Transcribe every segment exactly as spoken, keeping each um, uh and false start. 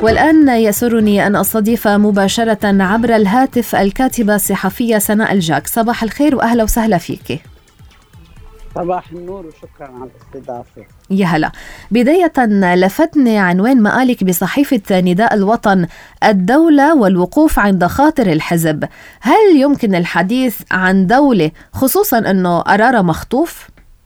والآن يسرني أن أستضيف مباشرة عبر الهاتف الكاتبة الصحفية سناء الجاك. صباح الخير وأهلا وسهلا فيك. صباح النور وشكرا على الاستضافة. يا هلا. بداية لفتني عنوان مقالك بصحيفة نداء الوطن: الدولة والوقوف عند خاطر الحزب. هل يمكن الحديث عن دولة خصوصا أنه قرار مخطوف؟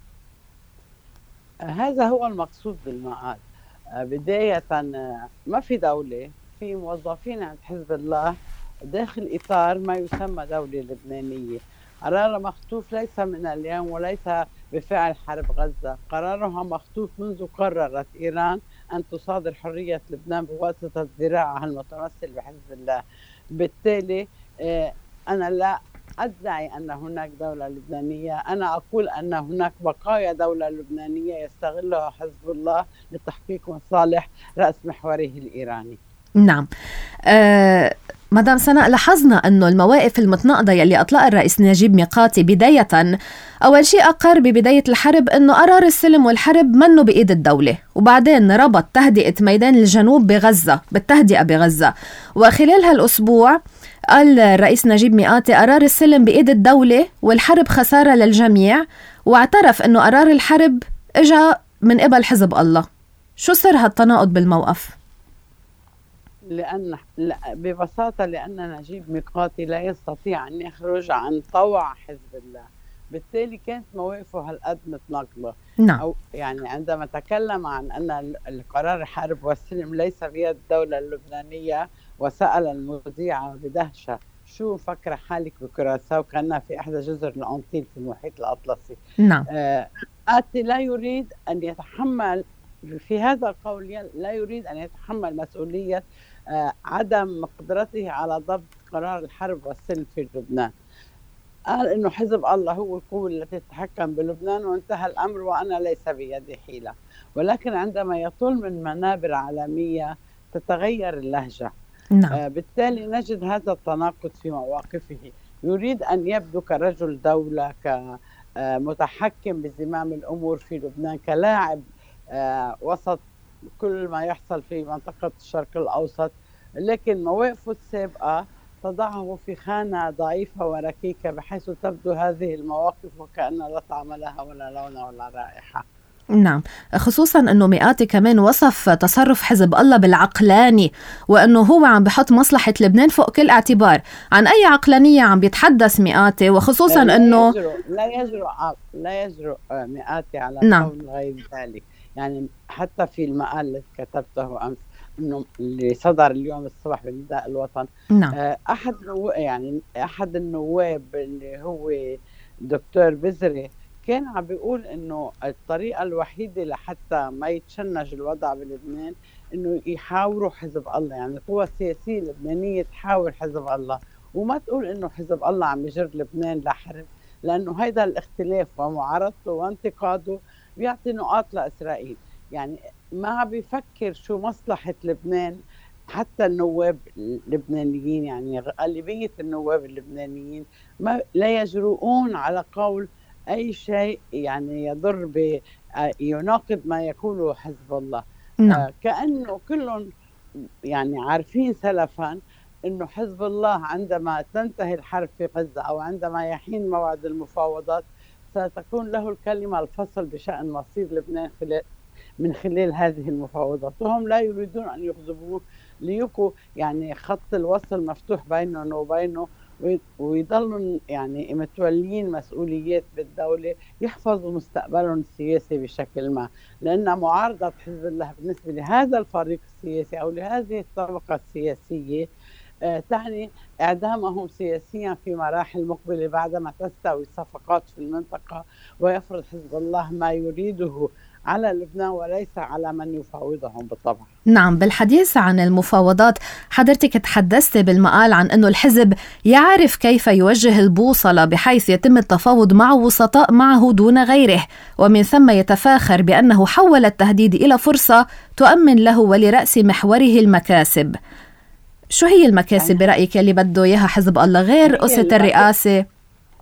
هذا هو المقصود بالمقال. بداية ما في دولة، في موظفين عند حزب الله داخل إطار ما يسمى دولة لبنانية. قرار مخطوف ليس من اليوم وليس بفعل حرب غزة، قرارها مخطوف منذ قررت إيران أن تصادر حرية لبنان بواسطة ذراعها المتمثل بحزب الله. بالتالي أنا لا أدعي أن هناك دولة لبنانية، أنا أقول أن هناك بقايا دولة لبنانية يستغلها حزب الله لتحقيق مصالح رأس محوره الإيراني. نعم. أه مدام سناء، لاحظنا أنه المواقف المتناقضة يلي أطلقها الرئيس نجيب ميقاتي بداية، أول شيء أقر ببداية الحرب أنه قرار السلم والحرب منه بإيد الدولة، وبعدين ربط تهدئة ميدان الجنوب بغزة بالتهدئة بغزة، وخلال هالأسبوع قال الرئيس نجيب ميقاتي قرار السلم بإيد الدولة والحرب خسارة للجميع، واعترف أنه قرار الحرب إجا من قبل حزب الله. شو سر هالتناقض بالموقف؟ لأن لا ببساطة لأن نجيب ميقاتي لا يستطيع أن يخرج عن طوع حزب الله، بالتالي كانت مواقفه هالقد متناقضة. نعم. أو يعني عندما تكلم عن أن القرار الحرب والسلم ليس بيد الدولة اللبنانية، وسأل المذيعة بدهشة شو فكر حالك بكراساو كأنها في إحدى جزر الأنطيل في المحيط الأطلسي. نعم. آه آتي لا يريد أن يتحمل في هذا القول، لا يريد أن يتحمل مسؤولية آه عدم قدرته على ضبط قرار الحرب والسلم في لبنان. قال إنه حزب الله هو القوة التي تتحكم بلبنان وانتهى الأمر وأنا ليس بيدي حيلة. ولكن عندما يطل من منابر عالمية تتغير اللهجة. نعم. آه بالتالي نجد هذا التناقض في مواقفه. يريد أن يبدو كرجل دولة، كمتحكم بزمام الأمور في لبنان، كلاعب آه وسط كل ما يحصل في منطقة الشرق الأوسط، لكن مواقفه السابقة تضعه في خانة ضعيفة وركيكة، بحيث تبدو هذه المواقف وكأن لا طعم لها ولا لون ولا رائحة. نعم، خصوصا أنه ميقاتي كمان وصف تصرف حزب الله بالعقلاني، وأنه هو عم بحط مصلحة لبنان فوق كل اعتبار. عن أي عقلانية عم بيتحدث ميقاتي؟ وخصوصا لا أنه يجرؤ لا يجرؤ لا يجرؤ ميقاتي على نعم. قول غير ذلك. يعني حتى في المقال اللي كتبته أمس إنه اللي صدر اليوم الصبح بنداء الوطن، نعم. أحد يعني أحد النواب اللي هو دكتور بزري كان عم بيقول إنه الطريقة الوحيدة لحتى ما يتشنج الوضع بلبنان إنه يحاوروا حزب الله، يعني القوى السياسية اللبنانية تحاور حزب الله وما تقول إنه حزب الله عم يجر لبنان لحرب، لأنه هيدا الاختلاف ومعارضته وانتقاده بيعطي نقاط لإسرائيل. يعني ما عم بيفكر شو مصلحة لبنان. حتى النواب اللبنانيين، يعني غالبية النواب اللبنانيين ما لا يجرؤون على قول أي شيء يعني يضر ب يناقض ما يقوله حزب الله. نعم. آه كأنه كلهم يعني عارفين سلفا إنه حزب الله عندما تنتهي الحرب في غزة أو عندما يحين موعد المفاوضات ستكون له الكلمة الفصل بشأن مصير لبنان خلال من خلال هذه المفاوضات، وهم لا يريدون أن يغضبوه ليكوا يعني خط الوصل مفتوح بينهم وبينه، ويضلوا يعني متولين مسؤوليات بالدولة يحفظوا مستقبلهم السياسي بشكل ما. لأن معارضة حزب الله بالنسبة لهذا الفريق السياسي أو لهذه الطبقة السياسية آه تعني إعدامهم سياسيا في مراحل مقبلة بعدما تستوي الصفقات في المنطقة ويفرض حزب الله ما يريده على لبنان وليس على من يفاوضهم بالطبع. نعم. بالحديث عن المفاوضات، حضرتك تحدثت بالمقال عن أنه الحزب يعرف كيف يوجه البوصلة بحيث يتم التفاوض مع وسطاء معه دون غيره، ومن ثم يتفاخر بأنه حول التهديد إلى فرصة تؤمن له ولرأس محوره المكاسب. شو هي المكاسب برأيك اللي بده إياها حزب الله غير قصة الرئاسة؟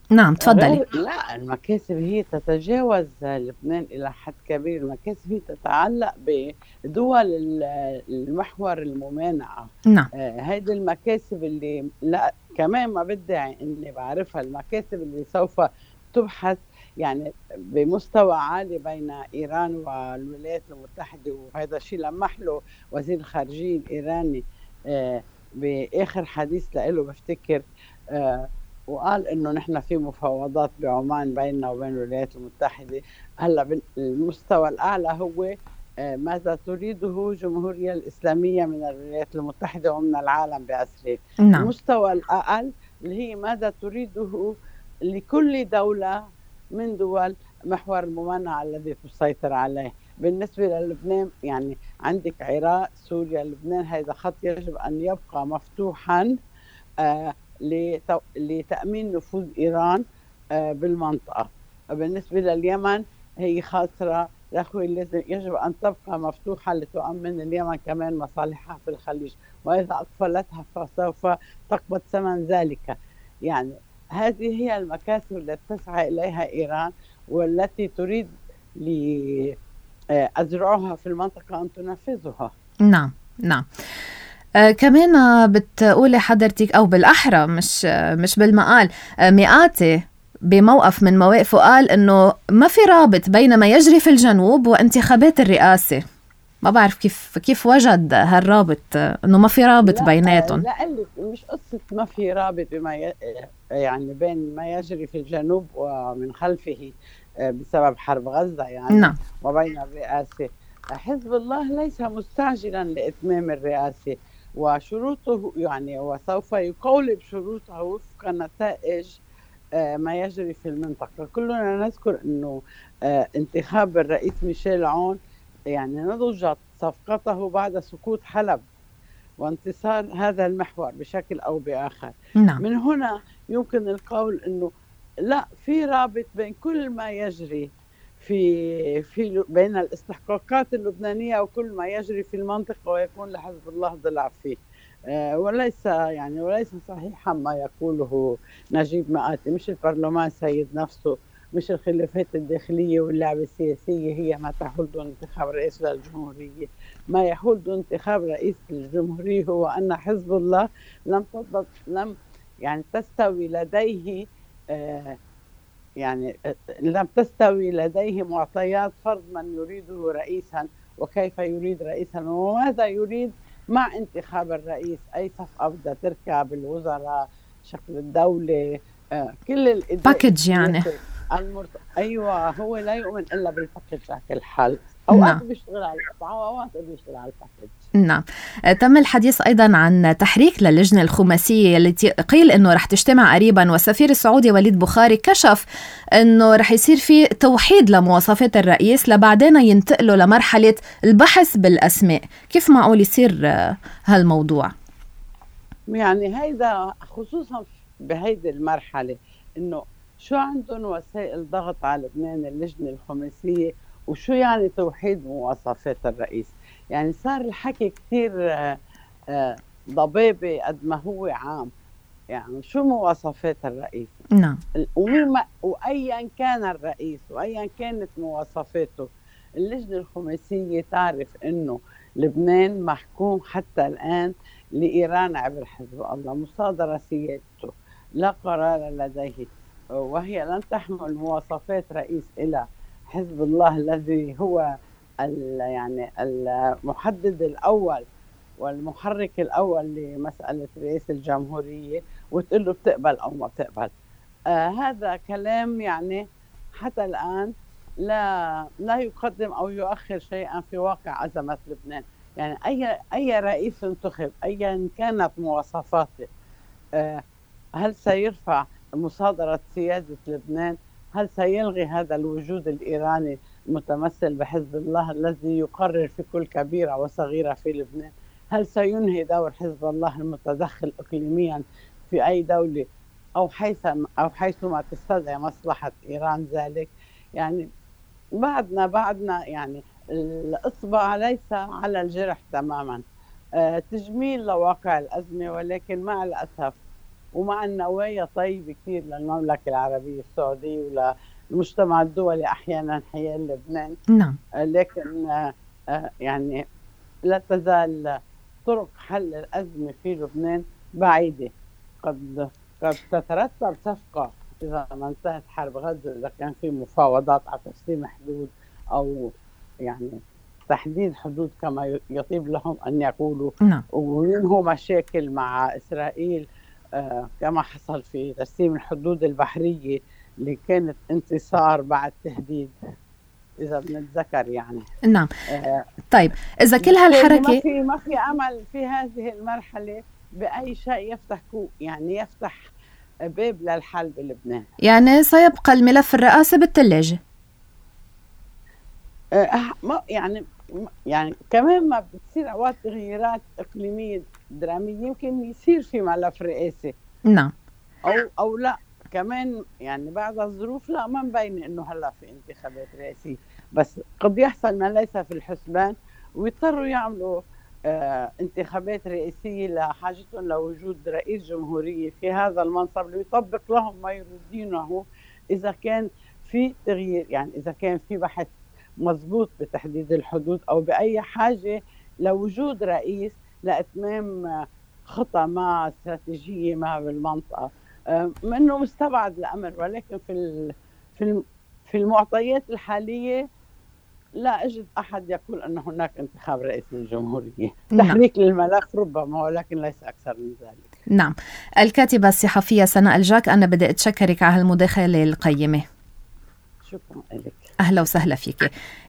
نعم تفضلي. لا، المكاسب هي تتجاوز لبنان إلى حد كبير. المكاسب هي تتعلق بدول المحور الممانعة. نعم. هيدي المكاسب اللي لا كمان ما بدعي اني بعرفها، المكاسب اللي سوف تبحث يعني بمستوى عالي بين ايران والولايات المتحده، وهذا الشيء لمح له وزير الخارجيه الايراني آه باخر حديث له بفتكر، آه وقال انه نحن في مفاوضات بعمان بيننا وبين الولايات المتحده. هلا المستوى الاعلى هو ماذا تريده الجمهورية الإسلامية من الولايات المتحدة ومن العالم بأسره. نعم. المستوى الأقل اللي هي ماذا تريده لكل دولة من دول محور الممانعة الذي تسيطر عليه. بالنسبة للبنان يعني عندك عراق، سوريا، لبنان، هذا خط يجب أن يبقى مفتوحا آه لتأمين نفوذ إيران آه بالمنطقة. بالنسبة لليمن هي خاطرة يا أخوي، لازم يجب أن تبقى مفتوحة لتؤمن اليمن كمان مصالحها في الخليج، وإذا أقفلتها فسوف تقبض ثمن ذلك. يعني هذه هي المكاسب التي تسعى إليها إيران والتي تريد لأذرعها في المنطقة أن تنفذها. نعم نعم. آه كمان بتقولي حضرتك، أو بالأحرى مش آه مش بالمقال، آه مئاتي بموقف من مواقفه قال إنه ما في رابط بين ما يجري في الجنوب وانتخابات الرئاسة. ما بعرف كيف كيف وجد هالرابط، إنه ما في رابط بيناتهم. لا لا، مش قصة ما في رابط بما ي... يعني بين ما يجري في الجنوب ومن خلفه بسبب حرب غزة يعني. نعم. وبين الرئاسة. حزب الله ليس مستعجلا لإتمام الرئاسة وشروطه، يعني وسوف يقولب شروطه وفق نتائج ما يجري في المنطقة. كلنا نذكر أنه انتخاب الرئيس ميشيل عون يعني نضجت صفقته بعد سقوط حلب وانتصار هذا المحور بشكل أو بآخر. نعم. من هنا يمكن القول أنه لا، في رابط بين كل ما يجري في في بين الاستحقاقات اللبنانية وكل ما يجري في المنطقة، ويكون لحزب الله ضلع فيه. وليس يعني وليس صحيحا ما يقوله نجيب مئاتي. مش البرلمان سيد نفسه، مش الخلافات الداخلية واللعبة السياسية هي ما تحول دون انتخاب رئيس للجمهورية. ما يحول دون انتخاب رئيس للجمهورية هو أن حزب الله لم تضبط لم يعني تستوي لديه آه يعني لم تستوي لديه معطيات فرض من يريده رئيسا وكيف يريد رئيسا وماذا يريد مع انتخاب الرئيس. أي صفقة بدها تركب، الوزراء، شكل الدولة، آه كل باكج يعني المرت... أيوة، هو لا يؤمن إلا بالباكج على كل حال. أوقات نعم. بيشتغل على القطعة وأوقات بيشتغل على الباكج. نعم. تم الحديث أيضا عن تحريك للجنة الخماسية التي قيل أنه رح تجتمع قريبا، والسفير السعودي وليد بخاري كشف أنه رح يصير في توحيد لمواصفات الرئيس لبعدين ينتقلوا لمرحلة البحث بالأسماء. كيف معقول يصير هالموضوع؟ يعني هيدا خصوصا بهيدي المرحلة إنه شو عندهم وسائل ضغط على لبنان اللجنة الخماسية، وشو يعني توحيد مواصفات الرئيس. يعني صار الحكي كثير ضبابي قد ما هو عام. يعني شو مواصفات الرئيس؟ نعم. وأيا كان الرئيس وأيا كانت مواصفاته، اللجنة الخماسية تعرف إنه لبنان محكوم حتى الآن لإيران عبر حزب الله، مصادرة سيادته، لا قرار لديه، وهي لن تحمل مواصفات رئيس إلى حزب الله الذي هو يعني المحدد الأول والمحرك الأول لمسألة رئيس الجمهورية، وتقول له بتقبل أو ما بتقبل. آه هذا كلام يعني حتى الآن لا لا يقدم أو يؤخر شيئا في واقع أزمة لبنان. يعني أي أي رئيس انتخب أيا كانت مواصفاته، آه هل سيرفع مصادرة سيادة لبنان؟ هل سيلغي هذا الوجود الإيراني المتمثل بحزب الله الذي يقرر في كل كبيرة وصغيرة في لبنان؟ هل سينهي دور حزب الله المتدخل إقليميا في أي دولة أو حيث أو حيثما تستدعي مصلحة إيران ذلك؟ يعني بعدنا بعدنا يعني الإصبع ليس على الجرح تماما. آه تجميل لواقع الأزمة، ولكن مع الأسف ومع النوايا طيبة كثير للمملكة العربية السعودية وللمجتمع الدولي أحيانا حيال لبنان. نعم. لكن يعني لا تزال طرق حل الأزمة في لبنان بعيدة. قد قد تترتب صفقة إذا ما انتهت حرب غزة، إذا كان في مفاوضات على تسليم حدود أو يعني تحديد حدود كما يطيب لهم أن يقولوا. نعم. وينهوا مشاكل مع إسرائيل آه كما حصل في تسليم الحدود البحرية اللي كانت انتصار بعد تهديد إذا بنتذكر يعني. نعم. آه طيب إذا كل هالحركة ما في ما في أمل في هذه المرحلة بأي شيء يفتح كو يعني يفتح باب للحل بلبنان. يعني سيبقى الملف الرئاسي بالثلاجة. آه يعني يعني كمان ما بتصير أوقات تغييرات إقليمية درامية يمكن يصير في ملف رئاسي. نعم. أو أو لا كمان يعني بعد الظروف لا ما مبين إنه هلا في انتخابات رئاسية، بس قد يحصل ما ليس في الحسبان ويضطروا يعملوا آه انتخابات رئاسية لحاجتهم لوجود رئيس جمهورية في هذا المنصب ليطبق لهم ما يريدونه. إذا كان في تغيير يعني إذا كان في بحث مضبوط بتحديد الحدود أو بأي حاجة لوجود رئيس لإتمام خطة ما استراتيجية ما بالمنطقة. منه مستبعد الأمر، ولكن في في في المعطيات الحالية لا أجد أحد يقول أن هناك انتخاب رئيس للجمهورية. نعم. تحريك للملف ربما ولكن ليس أكثر من ذلك. نعم. الكاتبة الصحفية سناء الجاك، أنا بدي أتشكرك على هالمداخلة القيمة. شكرا لك. أهلا وسهلا فيك.